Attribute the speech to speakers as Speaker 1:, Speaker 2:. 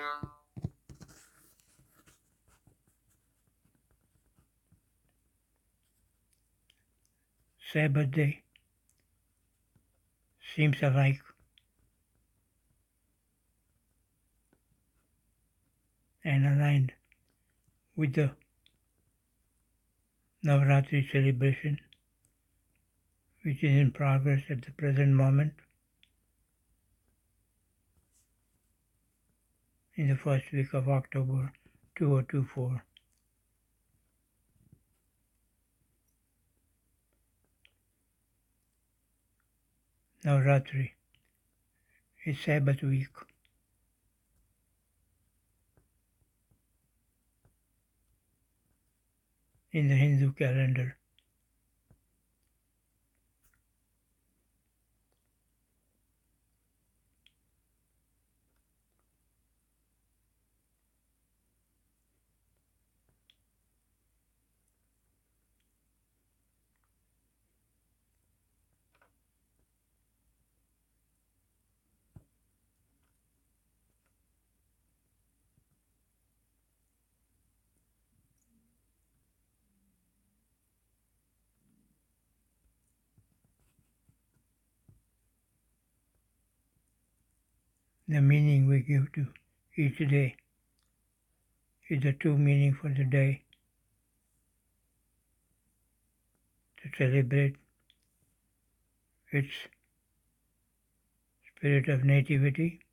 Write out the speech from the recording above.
Speaker 1: Sabbath day seems alike and aligned with the Navaratri celebration, which is in progress at the present moment in the first week of October 2024. Navaratri is Sabbath week. In the Hindu calendar. The meaning we give to each day is the true meaning for the day, to celebrate its spirit of nativity